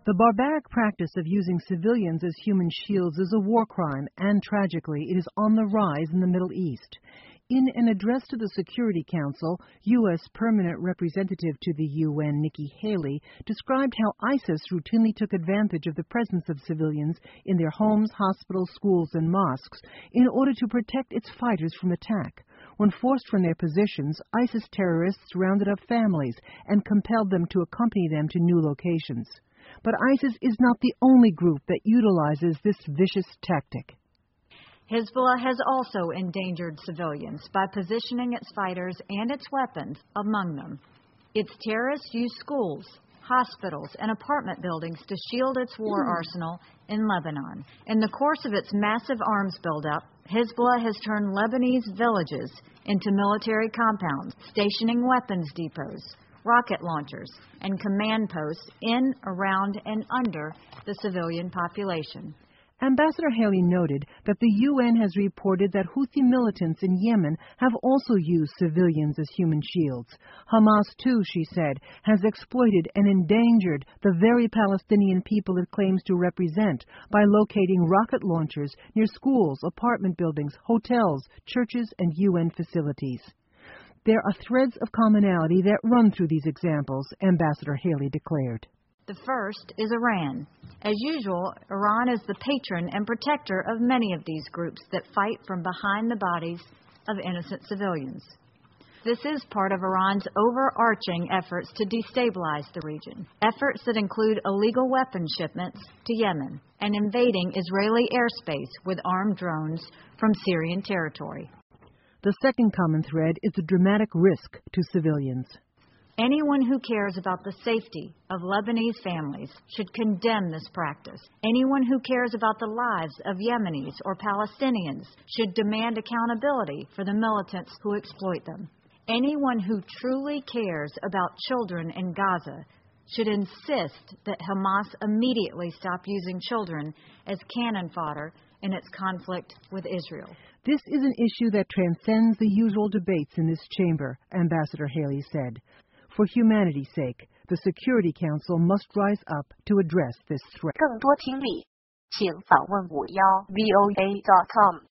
The barbaric practice of using civilians as human shields is a war crime, and tragically, it is on the rise in the Middle East. In an address to the Security Council, U.S. Permanent Representative to the UN, Nikki Haley, described how ISIS routinely took advantage of the presence of civilians in their homes, hospitals, schools, and mosques in order to protect its fighters from attack. When forced from their positions, ISIS terrorists rounded up families and compelled them to accompany them to new locations. But ISIS is not the only group that utilizes this vicious tactic. Hezbollah has also endangered civilians by positioning its fighters and its weapons among them. Its terrorists use schools, hospitals, and apartment buildings to shield its war arsenal in Lebanon. In the course of its massive arms buildup, Hezbollah has turned Lebanese villages into military compounds, stationing weapons depots, rocket launchers, and command posts in, around, and under the civilian population. Ambassador Haley noted that the UN has reported that Houthi militants in Yemen have also used civilians as human shields. Hamas, too, she said, has exploited and endangered the very Palestinian people it claims to represent by locating rocket launchers near schools, apartment buildings, hotels, churches, and UN facilities. There are threads of commonality that run through these examples, Ambassador Haley declared. The first is Iran. As usual, Iran is the patron and protector of many of these groups that fight from behind the bodies of innocent civilians. This is part of Iran's overarching efforts to destabilize the region, efforts that include illegal weapon shipments to Yemen and invading Israeli airspace with armed drones from Syrian territory. The second common thread is the dramatic risk to civilians. Anyone who cares about the safety of Lebanese families should condemn this practice. Anyone who cares about the lives of Yemenis or Palestinians should demand accountability for the militants who exploit them. Anyone who truly cares about children in Gaza should insist that Hamas immediately stop using children as cannon fodder in its conflict with Israel. This is an issue that transcends the usual debates in this chamber, Ambassador Haley said. For humanity's sake, the Security Council must rise up to address this threat. 更多听力，请访问51VOA.com。